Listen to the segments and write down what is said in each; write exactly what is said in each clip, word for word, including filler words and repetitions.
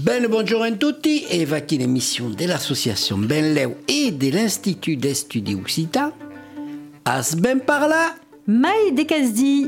Ben le bonjour a tutti e va qui l'émission de l'association Benleu et de l'Institut d'Estudi Occitan. As ben par là Mai de Casdi.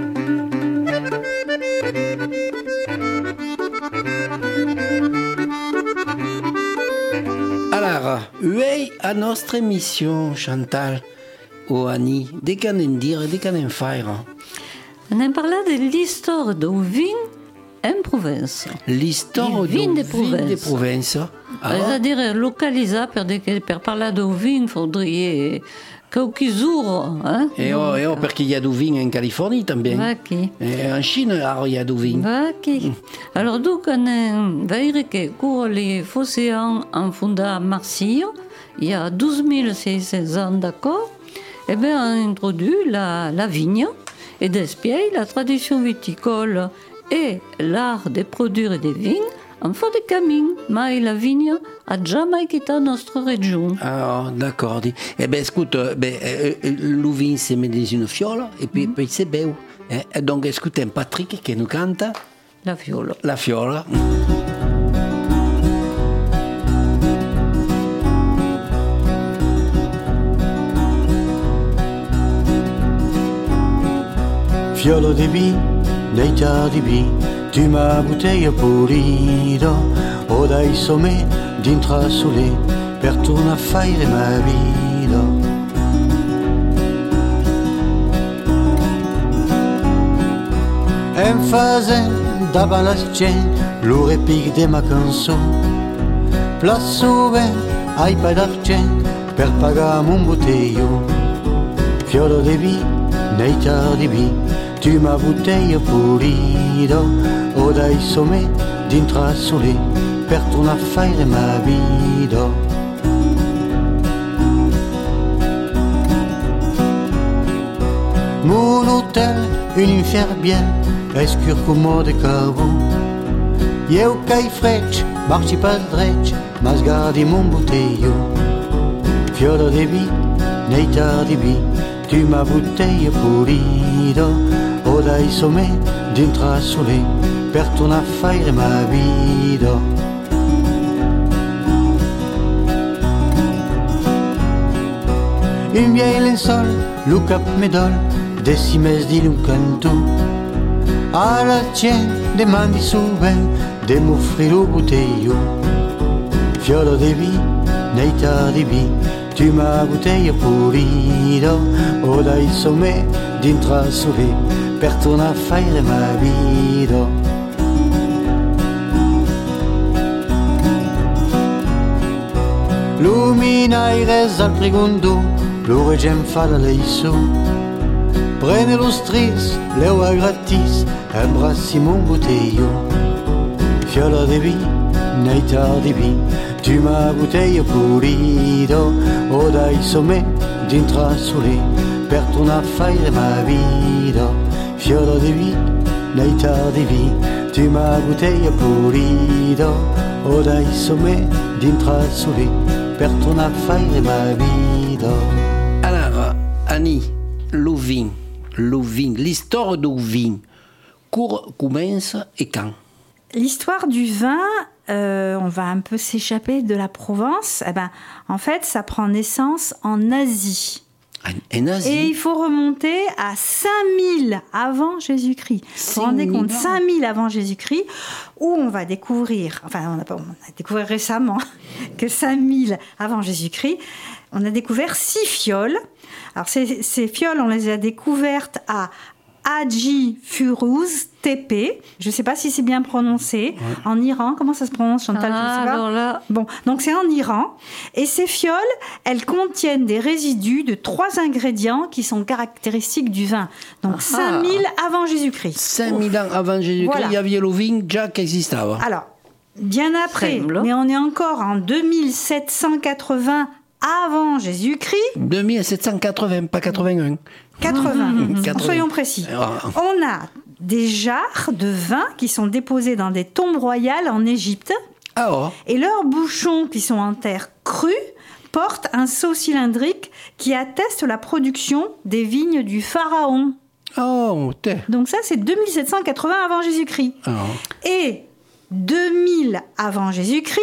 Alors, uei a nostra émission, Chantal, o Annie, de can en dire, de can en faire. On a parlé de l'histoire du vin en Provence. L'histoire du vin de Provence. Provence. De Provence. Ah. C'est-à-dire localisé, perché per parlare du vin faudrait quelques jours. Hein? Et oh, et oh, perché il y a du vin en Californie tambien. Va qui. Et en Chine, alors, il y a du vin. Va qui. Alors donc, on va dire que pour les Phocéens en fonda à Marseille, il y a douze mille six cents ans, d'accord, eh bien, on a introduit la, la vigne et d'espier la tradition viticole et l'art de produire des vignes en fin de camin, mais la vigne a jamais quitté notre région. Ah, d'accord. Eh bien, écoute, ben, euh, le vin se met dans une fiole et puis, mm-hmm. puis c'est beau. Eh? Donc, écoutez Patrick qui nous cante la fiole. La fiole. Fiolo di vin, deita di vin, tu m'as bouteille pulita, o dai sommet d'intrasole, per torna a fare ma vita. En fazen davant la scène, lo repic de ma cançó, plaço ben, ai pas d'argent, per pagar mon bouteillot. Fiolo di vin, deita di vin, tu m'as bouteille pulita, o dai sommet d'intrasole, per torna a fare ma vita. Mon hôtel, une inferbière, escur come de carbon. Eu cai frecce, marci pas drecce, mas gardi mon bouteillot. Fiolo di vin, neita di vin, tu m'as bouteille pulita, o dai sommet d'intrasole, per torna a fare ma vita. Un vieil lençol, lo cap medol, decimes di un canto. A la tienne demandi souvent de m'offrir lo bouteillot. Fiolo di vin, neita di vin, tu m'as bouteille pulita, o dai sommet d'intrasole, per torna a fare ma vita. Luminaires al pregondo, lo regem fa la leiso. Prene lo stris, leo a gratis, embrassi mon bouteillot. Fiolo di vin, neita di vin, tu m'as bouteille pulita, o dai sommet d'intrasole, per torna a fare ma vita. Fiolo di vin, neita di vin, tu m'as bouteille pulita, o dai sommet d'intrasole, per torna a fare ma vita. Alors, Annie, le vin, le vin, l'histoire du vin, court commence et quand? L'histoire du vin, euh, on va un peu s'échapper de la Provence. Eh ben, en fait, ça prend naissance en Asie. En Asie. Et il faut remonter à cinq mille avant Jésus-Christ. Vous vous rendez compte, cinq mille avant Jésus-Christ, où on va découvrir, enfin, on a, pas, on a découvert récemment que cinq mille avant Jésus-Christ, on a découvert six fioles. Alors, ces, ces fioles, on les a découvertes à Haji Firuz Tepe, je ne sais pas si c'est bien prononcé, ouais. En Iran. Comment ça se prononce, Chantal? Ah, je sais pas. alors là... Bon, donc c'est en Iran. Et ces fioles, elles contiennent des résidus de trois ingrédients qui sont caractéristiques du vin. Donc ah. cinq mille avant Jésus-Christ. cinq mille ans avant Jésus-Christ, voilà. Il y avait le vin déjà qui existait. Alors, bien après, mais on est encore en deux mille sept cent quatre-vingts avant Jésus-Christ. deux mille sept cent quatre-vingts, pas quatre-vingt-un. quatre-vingts, mmh, soyons précis. On a des jarres de vin qui sont déposées dans des tombes royales en Égypte. Ah oh. Et leurs bouchons, qui sont en terre crue, portent un sceau cylindrique qui atteste la production des vignes du pharaon. Oh, t'es. Donc ça, c'est deux mille sept cent quatre-vingts avant Jésus-Christ. Oh. Et deux mille avant Jésus-Christ,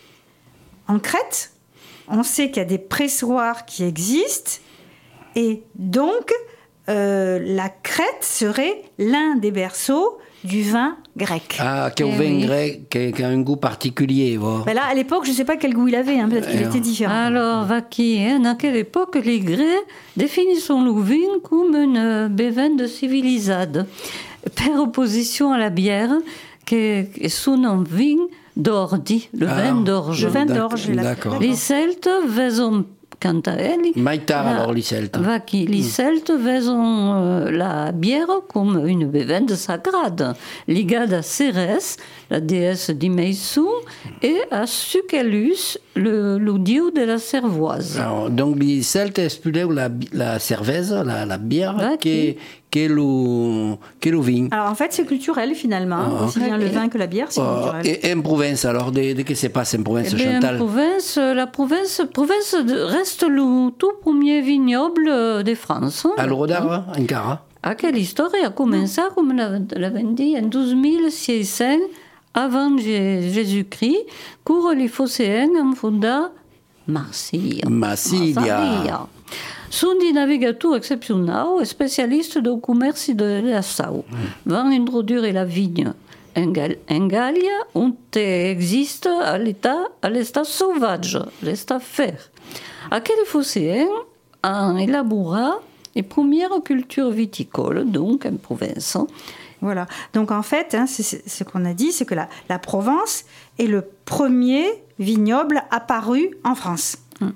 en Crète, on sait qu'il y a des pressoirs qui existent, et donc euh, la Crète serait l'un des berceaux du vin grec. Ah, qui a un Eh vin oui. grec qui, qui a un goût particulier. Voilà. Ben là, à l'époque, je ne sais pas quel goût il avait, hein, peut-être qu'il Eh était différent. Alors, Vaki, hein, à quelle époque les Grecs définissent le vin comme une bevande civilisée, par opposition à la bière, qui est sous un vin d'ordi, le Ah, vin d'orge. Le vin D'ac- d'orge. la- d'accord. Les Celtes vesont, quant à elles, Maitar, la- alors, les Celtes. Vaki, les Celtes vesont euh, la bière comme une bevande sacrée, liée à Cérès, la déesse d'Imeisou, et à Sucellus, le, le dieu de la cervoise. Alors, donc, les Celtes expulaient la, bi- la cerveza, la, la bière, Ouais, qui est, qui est le, qui est le vin. Alors en fait, c'est culturel finalement, hein, Ah. aussi bien le Ok. vin que la bière, c'est Euh, culturel. et, et en province, alors, de, de qu'est-ce qui se passe en province, Eh bien, en Chantal? province, la province, province de- reste le tout premier vignoble euh, de France. hein. À l'Eurodar, encara. À quelle histoire a commencé, comme l'avait dit, en douze mille six cents avant Jé- Jésus-Christ, cours les Phocéens en fonda Marseille. Massilia. Marseille. Sunt des navigateurs exceptionnels et spécialistes du commerce de la Sau. Vont introduire la vigne en, Gal- en Gallia, où existe à l'état, à l'état sauvage, l'état fer. À quel Phocéen en élabora les premières cultures viticoles, donc en Provence. Voilà. Donc en fait, hein, c'est, c'est- ce qu'on a dit, c'est que la, la Provence est le premier vignoble apparu en France.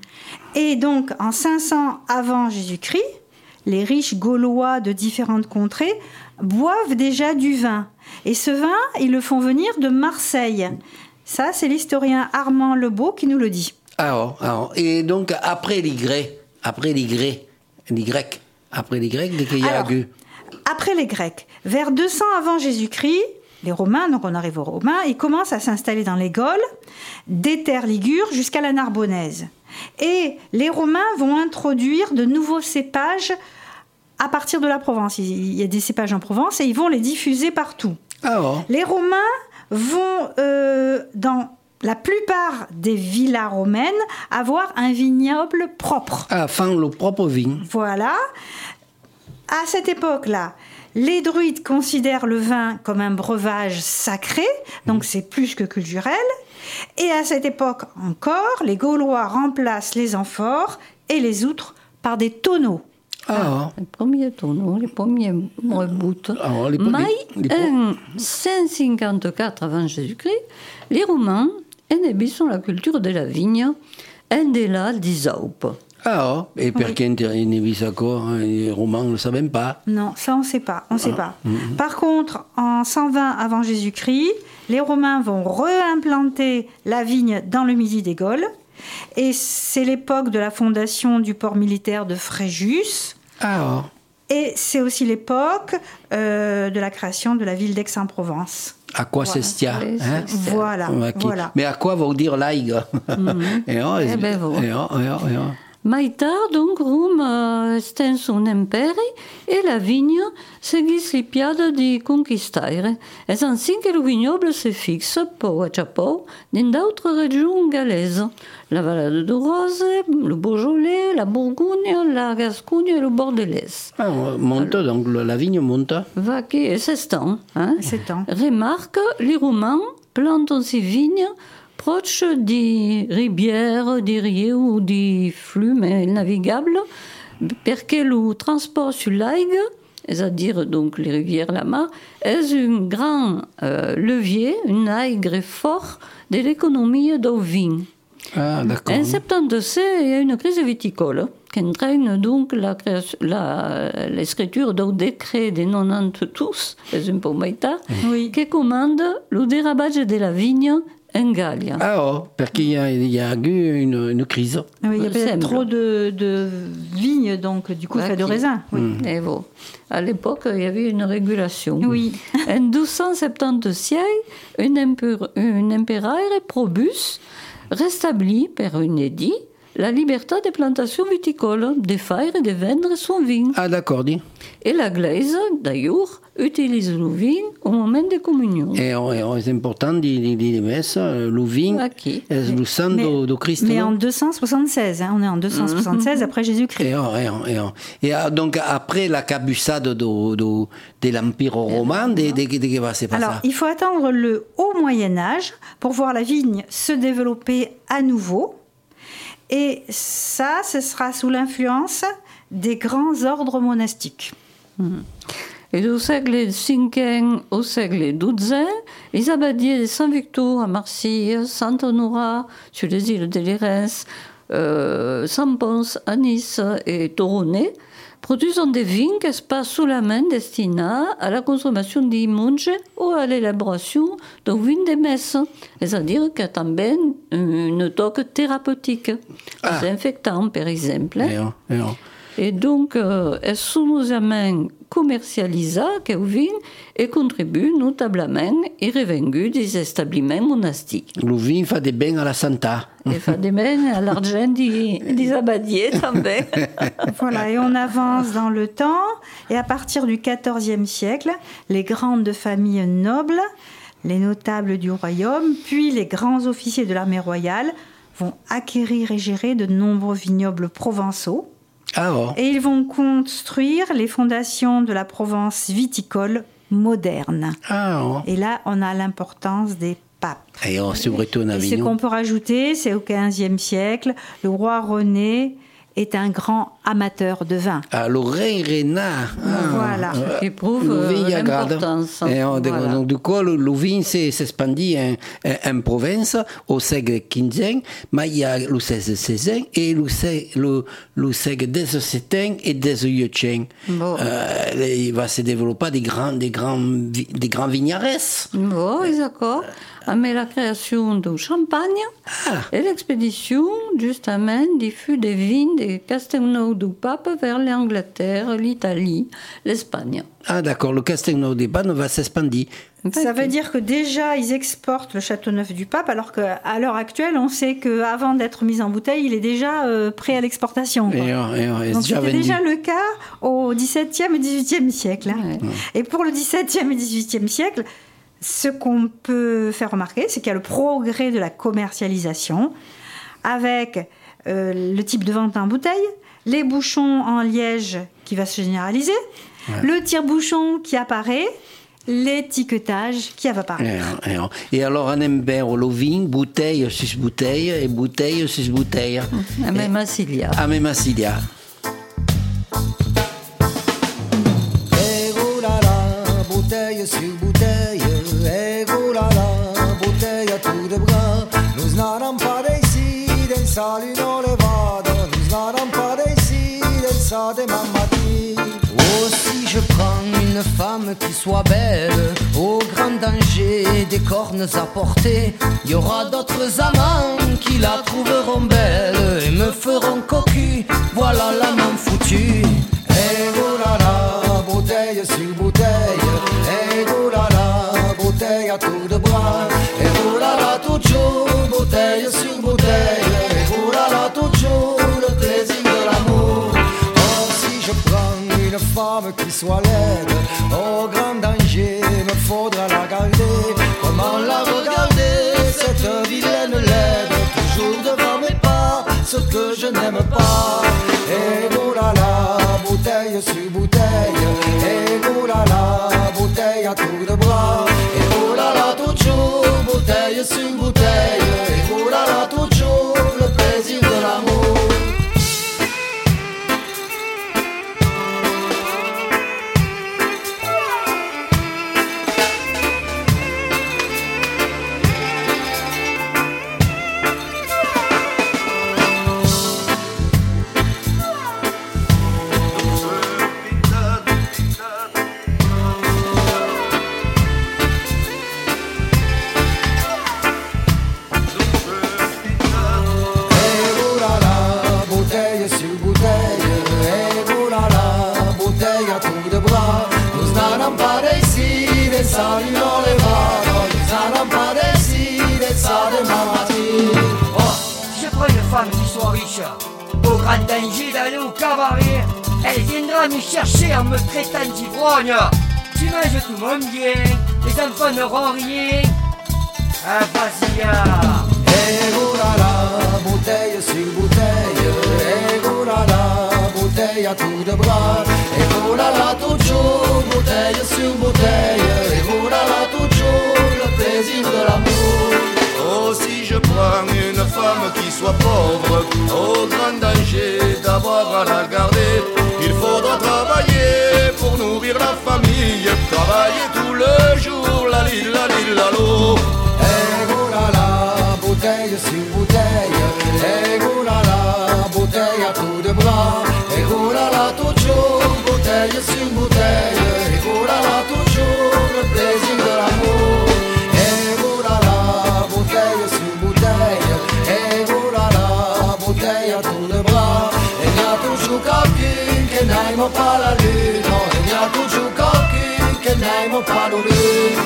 Et donc en cinq cents avant Jésus-Christ, les riches Gaulois de différentes contrées boivent déjà du vin. Et ce vin, ils le font venir de Marseille. Ça, c'est l'historien Armand Lebeau qui nous le dit. Alors, alors, et donc, après les Grecs, après les Grecs, les Grecs, après les Grecs, dès qu'il y a Alors, eu. Après les Grecs, vers deux cents avant Jésus-Christ, les Romains, donc on arrive aux Romains, ils commencent à s'installer dans les Gaules, des terres ligures jusqu'à la Narbonnaise. Et les Romains vont introduire de nouveaux cépages à partir de la Provence. Il y a des cépages en Provence et ils vont les diffuser partout. Alors, Les Romains vont, euh, dans la plupart des villas romaines, avoir un vignoble propre. à fin le propre vin. Voilà. À cette époque-là, les druides considèrent le vin comme un breuvage sacré, donc c'est plus que culturel. Et à cette époque encore, les Gaulois remplacent les amphores et les outres par des tonneaux. Alors, Les premiers tonneaux, les premiers bouts. Alors, les- Mais les- les- en cent cinquante-quatre avant Jésus-Christ, les Romains inhibissent la culture de la vigne et de la Alpes. alors, et pour qui ne ça quoi, hein, les Romains ne le savaient pas. Non, ça on ne sait pas, on sait pas. Par contre, en cent vingt avant Jésus-Christ, les Romains vont réimplanter la vigne dans le Midi des Gaules. Et c'est l'époque de la fondation du port militaire de Fréjus. Alors, Et c'est aussi l'époque euh, de la création de la ville d'Aix-en-Provence. à quoi c'est stia, Oui, hein? c'est- Voilà, Ok. voilà. Mais à quoi va dire l'aïgue? Et oh, Eh ben, voilà. et oh, et oh, et oh. Maitar, donc, Rome uh, estén son imperi e la vigna seguis les piades di conquistaire. Es ainsi que le vignoble se fixe, peu à peu, dans d'autres régions galaises. La vallée de Rose, le Beaujolais, la Bourgogne, la Gascogne et le Bordelais. Ah, monte, donc le- la vigne monte. Va qui s'étend, hein? S'étend. Remarque, les Romains plantent ces vignes proches des rivières, des rieux ou des flux navigables, parce que le transport sur l'aigle, c'est-à-dire donc les rivières, la mer, est un grand euh, levier, un aigre fort de l'économie du vin. Ah, d'accord. En soixante-dix, il y a une crise viticole qui entraîne donc la création- la- l'écriture d'un décret de quatre-vingt-douze, c'est un peu maïta, Oui. qui commande le dérabage de la vigne en Gallia. Ah, oh, parce qu'il y a, il y a eu une, une crise. Oui, il y a peut-être Semble. trop de, de vignes, donc du coup, Ouais, fait de qui- raisins. Oui. Et voilà. À l'époque, il y avait une régulation. Oui. En douze cent soixante-seize, un, empereur, un empereur, Probus, rétablit par un édit la liberté des plantations viticoles, de faire et de vendre son vin. Ah, d'accord, dis. Et l'Église, d'ailleurs, utilise le vin au moment de communion. Et c'est important de dire le vin est le sang de Christ. Mais en deux cent soixante-seize, hein, on est en deux cent soixante-seize mm-hmm. après Jésus-Christ. Et, et, et, et donc après la cabussade de, de, de l'Empire romain, de, de, de, de, va se passer. Alors, il faut attendre le haut Moyen-Âge pour voir la vigne se développer à nouveau. Et ça, ce sera sous l'influence des grands ordres monastiques. Mm. Et au siècle cinquième au siècle douzième, les abbayes de Saint-Victor à Marseille, Saint-Honorat sur les îles de Lérins, euh, Saint-Pons à Nice et Toronnet produisent des vins qui se passent sous la main destinés à la consommation des monges ou à l'élaboration de vin de messe. C'est-à-dire qu'il y a também une toque thérapeutique, ah. désinfectant par exemple. Et, et, et donc, euh, elles sont notamment commercialisées au vin et contribuent notablement et revendus des établissements monastiques. Le vin fait des bien à la santé. Et fait des bien à l'argent des, des abadiers também. Voilà, et on avance dans le temps. Et à partir du quatorzième siècle, les grandes familles nobles, les notables du royaume, puis les grands officiers de l'armée royale vont acquérir et gérer de nombreux vignobles provençaux. Ah oh. Et ils vont construire les fondations de la Provence viticole moderne. Ah oh. Et là, on a l'importance des papes. Et, oh, surtout en Et ce qu'on peut rajouter, c'est au quinzième siècle, le roi René est un grand amateur de vin. Ah, le roi Renard. Ah, voilà. Ce qui prouve l'importance. Et on, voilà. Donc, du coup, le, le vin s'est expandi en, en province au siècle quinzième, mais il y a le seizième et le, le, le siècle dix-septième et dix-huitième. Bon. Euh, il va se développer des grands, des grands, des grands vignerès. Bon, d'accord. Mais la création du champagne ah. et l'expédition, justement, du fût des vignes de Castelnau du Pape vers l'Angleterre, l'Italie, l'Espagne. Ah d'accord, le Castelnau du Pape va s'expandir. Ça veut dire que déjà, ils exportent le Châteauneuf du Pape, alors qu'à l'heure actuelle, on sait qu'avant d'être mis en bouteille, il est déjà euh, prêt à l'exportation. Et, et, et Donc c'était vendu. déjà le cas au dix-septième et dix-huitième siècle. Hein. Ouais. Ouais. Et pour le dix-septième et dix-huitième siècle, ce qu'on peut faire remarquer, c'est qu'il y a le progrès de la commercialisation, avec euh, le type de vente en bouteille, les bouchons en liège qui va se généraliser, ouais. le tire-bouchon qui apparaît, l'étiquetage qui va apparaître. Et, et alors, on aime bien le vin, bouteille sur bouteille, et bouteille sur bouteille. À même Assilia. À même Assilia. Et oh là là, bouteille sur bouteille, et oh là là, bouteille à tout de bras. Nous n'allons pas d'ici, del salino levado, nous n'allons pas d'ici, del sa de mamati. Oh, si je prends une femme qui soit belle, au grand danger des cornes à porter, il y aura d'autres amants qui la trouveront belle et me feront cocu, voilà la main foutue. Et oh là là, bouteille sur bouteille, et oh là là, bouteille à tour de bras, et oh là là, toujours bouteille sur bouteille, et oh là là, toujours le plaisir de l'amour. Oh, si je prends une femme qui soit laide, au grand danger, me faudra la garder. Comment la regarder, cette vilaine laide, toujours devant mes pas, ce que je n'aime pas. Et oh là là, bouteille sur bouteille, et oh là là, bouteille à tour de bras, et oh là là, toujours bouteille sur bouteille, et oh là là, toujours le plaisir de l'amour. vache, au grand danger d'aller au cabaret. Elle viendra me chercher en me traitant d'ivrogne. Tu manges tout mon bien, les enfants n'auront rien. Ah, vas-y, ah. Et voilà, bouteille sur bouteille. Et voilà, bouteille à tour de bras. Et voilà, toujours bouteille sur bouteille. Et voilà, toujours le plaisir de l'amour. Oh, si je prends une femme qui soit pauvre, au grand danger d'avoir à la garder, il faudra travailler pour nourrir la famille, travailler tout le jour, la li la li la lo. Et voilà, bouteille sur bouteille. Et voilà, bouteille à tour de bras. Et voilà, toujours bouteille sur bouteille. Et voilà, toujours le plaisir de l'amour. Et voilà, bouteille sur bouteille. Et voilà, bouteille à tour de bras. Et il y a toujours quelqu'un qui n'aime pas la lune. Non, il y a toujours quelqu'un qui n'aime pas la lune.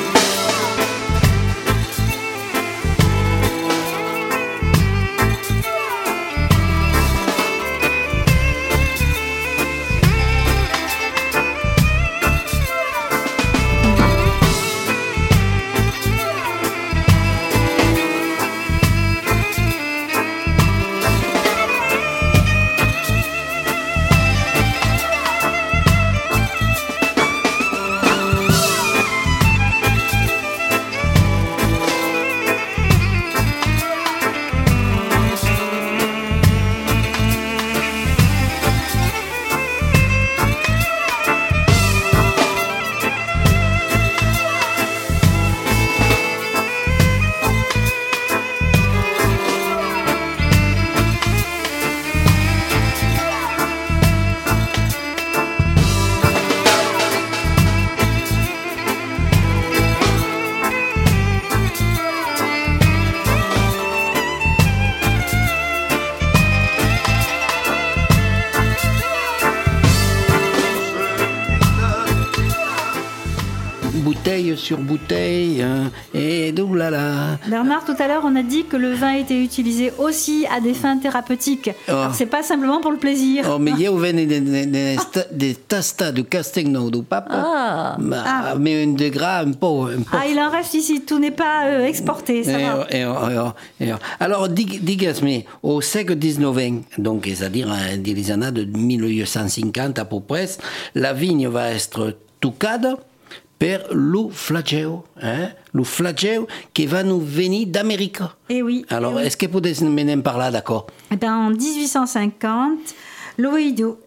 Bouteille sur bouteille, hein, et donc là là. Bernard, tout à l'heure, on a dit que le vin était utilisé aussi à des fins thérapeutiques. Oh. Alors, c'est pas simplement pour le plaisir. Oh, mais io venne des tasta de Castegno du Papa, Ah. ma, Ah. mais un degré un peu. Un peu. Ah, il en reste ici, tout n'est pas euh, exporté, ça Eh, va. eh, eh, eh. Alors, dig- digas-me, au siècle dix-neuf, donc, c'est-à-dire dans les années de mille huit cent cinquante à peu près, la vigne va être toucada per le flageo, hein, le flageo qui va nous venir d'Amérique. Eh oui. Alors, eh oui. est-ce que vous pouvez nous par là, d'accord? Eh ben, en dix-huit cent cinquante, l'oïdio-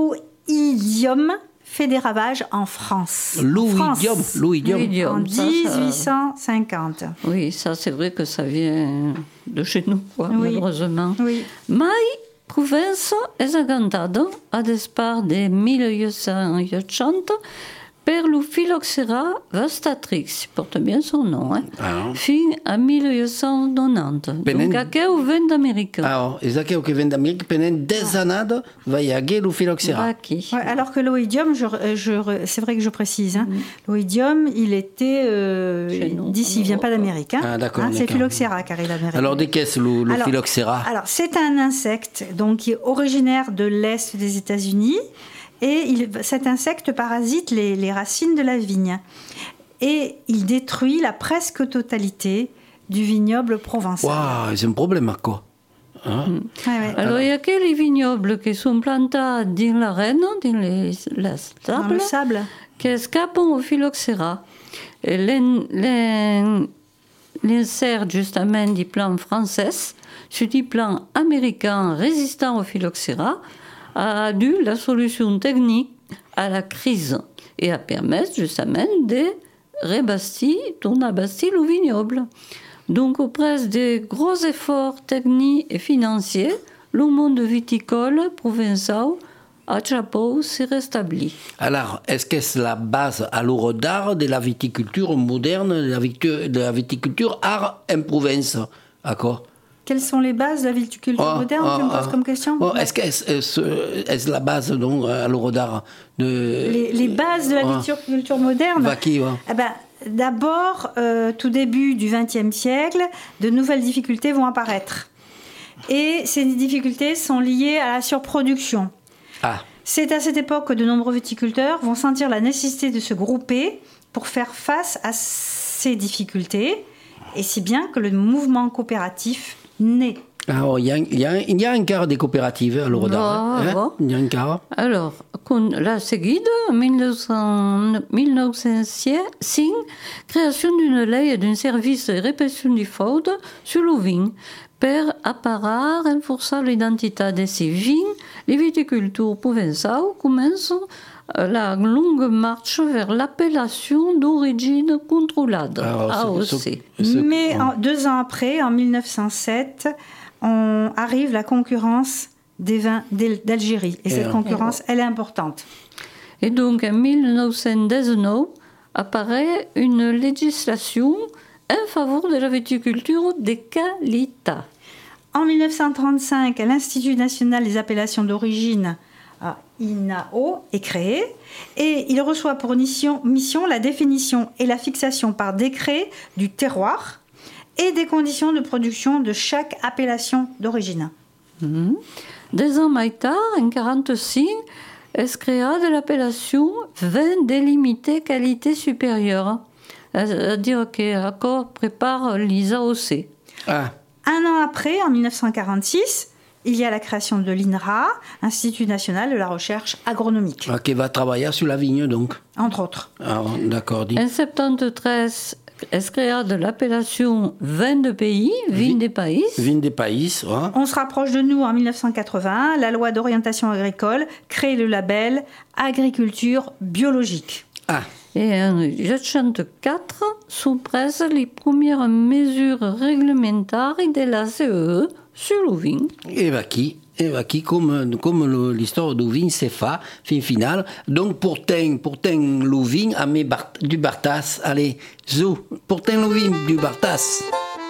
l'oïdium fait des ravages en France. En L'oïdium, France. l'oïdium. L'oïdium. En Comme ça, ça- dix-huit cent cinquante. Oui, ça c'est vrai que ça vient de chez nous, quoi, Oui. malheureusement. Oui. Mai Provenza è cantata ad espar de millehuit-cent-ottanta per lo Phylloxera vastatrix, porte bien son nom, hein, Ah. fin à millehuit cent quatre-vingt-dix. Penen- Donc, aqui au vent d'Amérique. Alors, c'est ça qui vient d'Amérique, pendant des années, va y avoir le phylloxéra. Aqui. Ouais, alors que l'oïdium, je, je- c'est vrai que je précise, hein, l'oïdium, il était. Euh, Chez nous, d'ici, en il vient pas Europe. d'Amérique. Hein. Ah, d'accord, Hein, c'est d'accord. Phylloxera car il d'Amérique. Alors, de qu'est-ce le, le Alors- phylloxéra? Alors, c'est un insecte donc, qui est originaire de l'Est des États-Unis. Et il, cet insecte parasite les, les racines de la vigne. Et il détruit la presque totalité du vignoble provençal. Waouh, c'est un problème, quoi. Hein? Ouais, ouais. Alors, il y a quelques vignobles qui sont plantés dans l'arène, dans les, les Dans stables, le sable. qui échappent au phylloxéra. Et l'in- l'in- l'insert justement du plan français sur du plan américain résistant au phylloxéra a dû la solution technique à la crise et a permis justement de rebâtir, tourner à bâtir le vignoble. Donc, auprès des gros efforts techniques et financiers, le monde viticole provençal à Chapeau s'est rétabli. Alors, est-ce que c'est la base à l'euro d'art de la viticulture moderne, de la, vitu- de la viticulture art en Provence? D'accord? Quelles sont les bases de la viticulture Oh, moderne oh, Tu me poses oh. comme question Oh, est-ce que est-ce, est-ce, est-ce la base donc à l'euro d'art de les, les bases de la Ouais. viticulture moderne Va qui, ouais. Eh ben, d'abord, euh, tout début du vingtième siècle, de nouvelles difficultés vont apparaître. Et ces difficultés sont liées à la surproduction. Ah. C'est à cette époque que de nombreux viticulteurs vont sentir la nécessité de se grouper pour faire face à ces difficultés, et si bien que le mouvement coopératif naît. Alors, il y a, il y a, il y a un quart des coopératives à l'Euroda. Ah, hein? bon. Il y a un quart. Alors, con la seguida, mille neuf cents cinq, création d'une lei et d'un service de répression du fraude sur le vin. Per apparar renforçar l'identité de ces vins, les viticulteurs provençaux commencent la longue marche vers l'appellation d'origine contrôlée, A O C. Mais en, deux ans après, en mille neuf cent sept, on arrive la concurrence des vins d'Algérie. Et, et cette concurrence, elle est importante. Et donc, en mille neuf cent dix-neuf, apparaît une législation en faveur de la viticulture de qualité. En mille neuf cent trente-cinq, l'Institut national des appellations d'origine, I N A O, est créé et il reçoit pour mission, mission la définition et la fixation par décret du terroir et des conditions de production de chaque appellation d'origine. Mmh. Deux ans plus tard, en mille neuf cent quarante-cinq, est créée de l'appellation vin délimité qualité supérieure. C'est-à-dire que l'accord prépare les A O C. Ah. Un an après, en mille neuf cent quarante-six, il y a la création de l'I N R A, Institut national de la recherche agronomique. Ah, qui va travailler sur la vigne, donc. Entre autres. Ah, d'accord. Dit. En soixante-treize, est créée de l'appellation vin de pays, vin des pays. Vin des pays, ouais. On se rapproche de nous en mille neuf cent quatre-vingt-un. La loi d'orientation agricole crée le label agriculture biologique. Ah. Et en mille neuf cent soixante-quatre sont prises les premières mesures réglementaires de la C E E sur le vin. Et va qui Et va qui comme, comme le, l'histoire du vin c'est fait, fin final. Donc, pour ten, pour ten le vin, à mes bar, du Bartas, allez, zou, pour ten le vin du Bartas.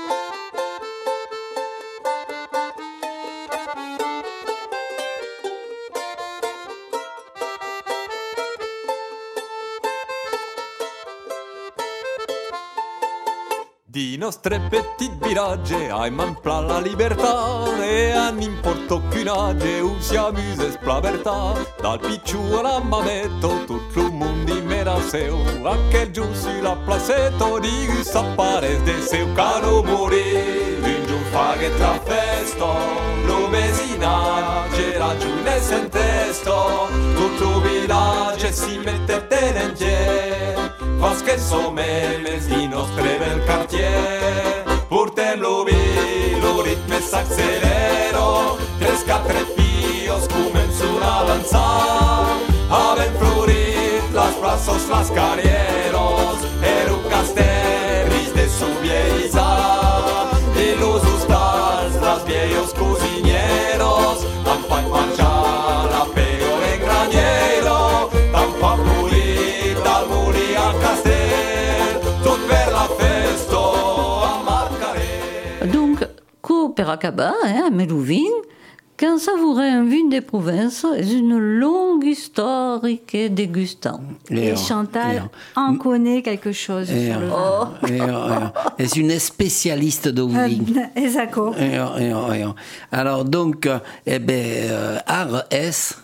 Di nostre petit virage, aim en pla la libertà e a n'importa aucunage, un si amuse splavertà. Dal picciù alla mametto, tutto il mondo in mera seu, anche giù sulla placetto di gusta pare de seu caro morì. Un giù fa che tra festo, lo mesinage, la giù ne sentesto, tutto il village si mette tenentier. Parce que som memes di nostre bel quartier. Portem lo vi, lo ritme s'accelero, tres quatre fios començon a avançar. Havent florit las plaços, las carrieros, ero castells de su vieillissar. Y los hostals, las viejos cocineros, han fan marxar la peor en graniero, tan fa polit al morir al castell, tot per la festa a Marcaré. Donc, cours per acabar, hein, avec le vin, quand savourer un vin des provinces est une longue histoire et dégustant. Et, et Chantal et en connaît quelque chose et sur le vin. Oh. Et, et, et une spécialiste de vin. Exactement. Alors donc, eh ben, euh, R S.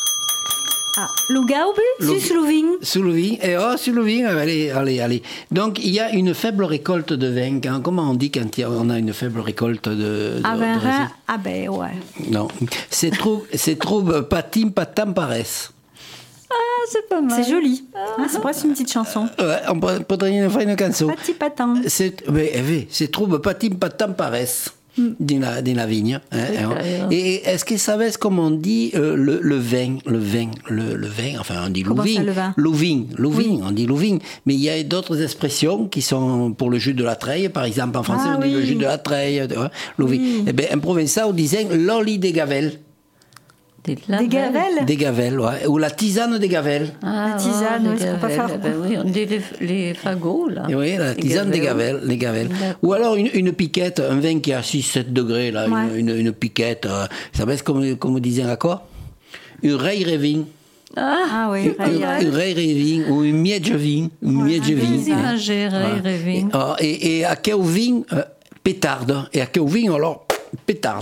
Ah, le gaube, sur le vin. Sur le vin, et oh, sur le vin, allez, allez, allez. Donc, il y a une faible récolte de vin. Quand, comment on dit quand on a une faible récolte de, de, ah ben, de raisin? Ah ben, ouais. Non, c'est trop, c'est trop patim patam paresse. Ah, c'est pas mal. C'est joli. Ah, c'est presque une petite chanson. Ouais, on pourrait faire une chanson. Patim patam. C'est, mais, c'est trop patim patam paresse. Dans la, dans la vigne. Hein, hein. Et est-ce que vous savez comment on dit euh, le, le vin, le vin, le, le vin, enfin on dit comment le vin, le vin, le vin, le vin, oui. On dit le vin. Mais il y a d'autres expressions qui sont pour le jus de la treille, par exemple en français ah, on dit oui. le jus de la treille, hein, le oui. vin. Eh bien en provençal on disait l'oli des gavelles. Des, des gavelles Des gavelles, ouais. Ou la tisane des gavelles. Ah, la tisane, oui, c'est pas faire. Ben oui, on dit les, les fagots, là. Et oui, la les tisane gavelles. des gavelles. Les gavelles. Ou alors une, une piquette, un vin qui est à six sept degrés, là, ouais. une, une, une piquette. Euh, ça va être comme, comme disait à quoi Une raille revin. Ah, ah oui, une raille revin ou une miège vin. Une ouais, miège vin. Des images, raille revin. Et, et à quel vin, euh, pétarde. Et à quel vin, alors, pétarde.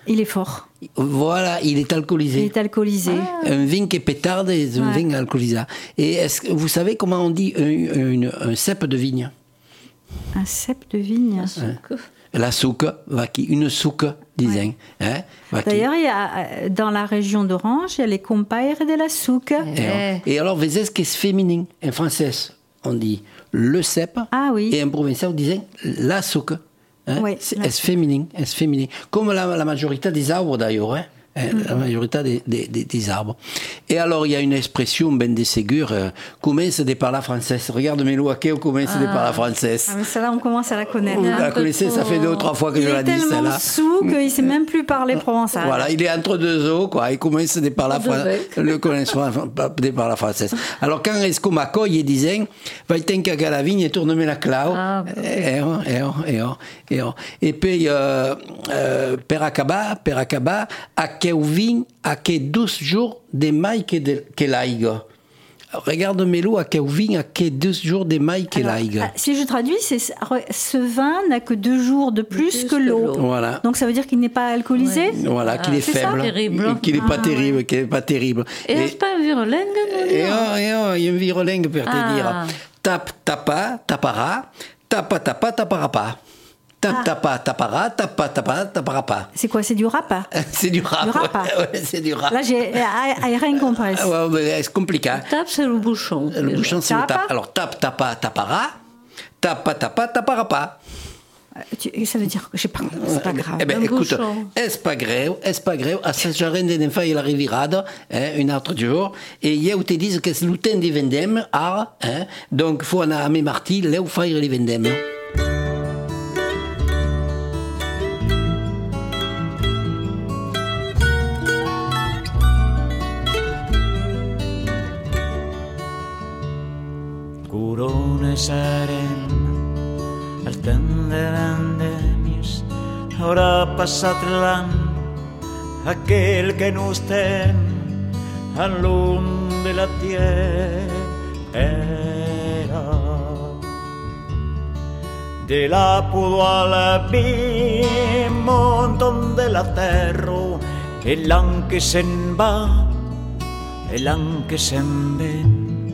Il est fort. Voilà, il est alcoolisé. Il est alcoolisé. Ah. Un vin qui est pétarde est un Ouais. vin alcoolisé. Et est-ce que vous savez comment on dit un, un, un cep de vigne? Un cep de vigne. La souque, va qui, une souque, disons. Hein, va qui. D'ailleurs, il y a, euh, dans la région d'Orange, il y a les compères de la souque. Et, et alors, vous savez ce qui est féminin? En français, on dit le cep. Ah oui. Et en provençal, on disait la souque. Hein? Oui, C'est la est féminin, est féminin. Comme la, la majorité des arbres, d'ailleurs. Hein? Mm. La majorité des, des, des, des arbres. Et alors, il y a une expression, ben des ségures, euh, commence de par la française. Regarde mes lois, qui commence de par la française. Ah, mais celle-là, on commence à la connaître. Vous un la peu connaissez, ça trop- fait deux ou trois fois que Il je la est dis, tellement celle-là. sous qu'il ne sait même plus parler provençal. Voilà, il est entre deux eaux, quoi. Il commence de par la Deux Fran- becs. le commence de par la française. Alors, quand est-ce Macoy, il disait, va tenir qu'à la vigne et tourne-moi la clau. Ah, bah, ok. Et oh, et oh, et oh, et oh. Et puis, euh, euh, Peracaba, Peracaba, à quel vin, à quel douze jours de maille que de, que l'aïga. Regarde Mélo, à quel vin, à quel douze jours de maille que Alors, l'aïga. ah, si je traduis, c'est ce vin n'a que deux jours de plus, plus que que l'eau. l'eau. Voilà. Donc ça veut dire qu'il n'est pas alcoolisé. Voilà, qu'il Ah, est c'est ça, faible. terrible. Qu'il n'est pas Ah, terrible, qu'il n'est pas terrible. Et est-ce pas un virelingue, non, Et non oh, et oh, il y a un virelingue pour te Ah. dire. Tap, tapa, tapara, tapa, tapa, tapara pas. Tap, tapa, tapara, tapa, tapa, tapara pas. C'est quoi? C'est du rapa. C'est du rap. Du rap, hein. ouais, ouais, c'est du rap. Là, j'ai ah, ah, rien compris. Ah, ouais, ouais, c'est compliqué. hein. Tape, c'est le bouchon. Le déjà. bouchon, c'est le Tapa. tap. Alors, tap, tapa, tapara, tapa, tapa, tapara pas. Tu- Ça veut dire que je sais pas. C'est pas grave. Eh ben, un écoute, bouchon. est-ce pas grave, est-ce pas grave, à ce genre d'enfant, il arrivera, hein, une autre jour, et il y a où te disent que c'est le temps des vendèmes, ah, hein, donc, faut en amener Marty, là où faire les vendèmes. Corones serem, el temps de vendèmies, haurà passat l'any, aquell que no estem en l'un de la tierra. De la pudor a la vi, montón de la terra, el l'any que se'n va, el l'any que se'n ven.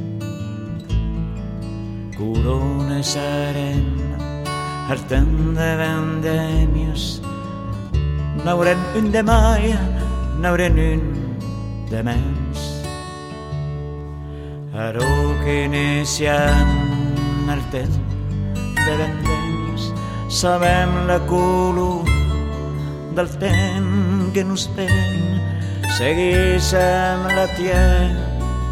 Corones serem, el temps de vendèmies, n'haurem un de mai, n'haurem un de menys. Ara que iniciam el temps de vendèmies, sabem la color del temps que nos ven, segueixem la tierra.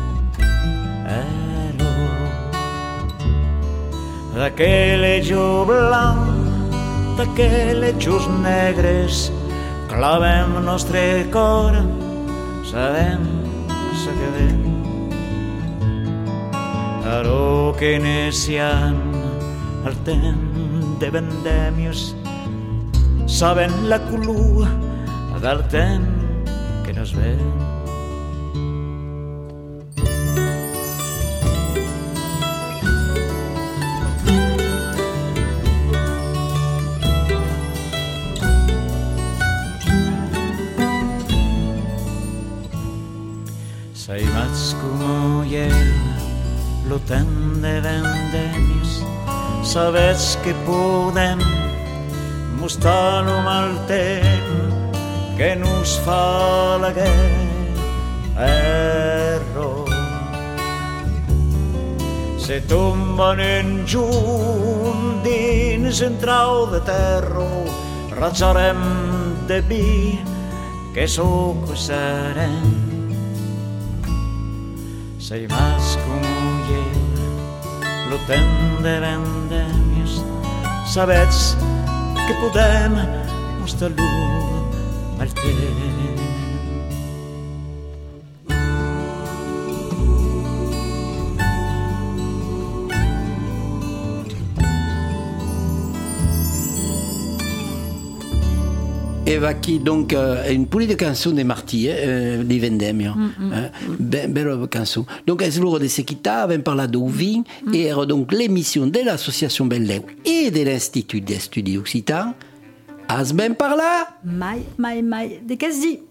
D'aquell eixo blanc, d'aquell eixos negres, clavem el nostre cor, sabem sa que ve. Ara que iniciam el temps de vendèmies, sabem la color del temps que nos ve. Saimats como hiel, lo temps de vendèmies, sabets que podem mostrar-ho amb el temps que nos fa la guerra. Se tomben en junt dins un trau de terra, rajarem de vi que sóc serem. Sei más como hiel, lo temps de vendèmies, sabets que podem mostrar-lo al temps. Et va qui donc euh, une poulie de cançons de Martí, euh, di vendemmia, mm -hmm. hein? Be belle cançon. Donc es loro de Sequita, ben parla de vin, mm. et era donc l'émission de l'association Belleu et de l'Institut des Studi Occitans As ben par là? Mai, mai, mai, de Casdi.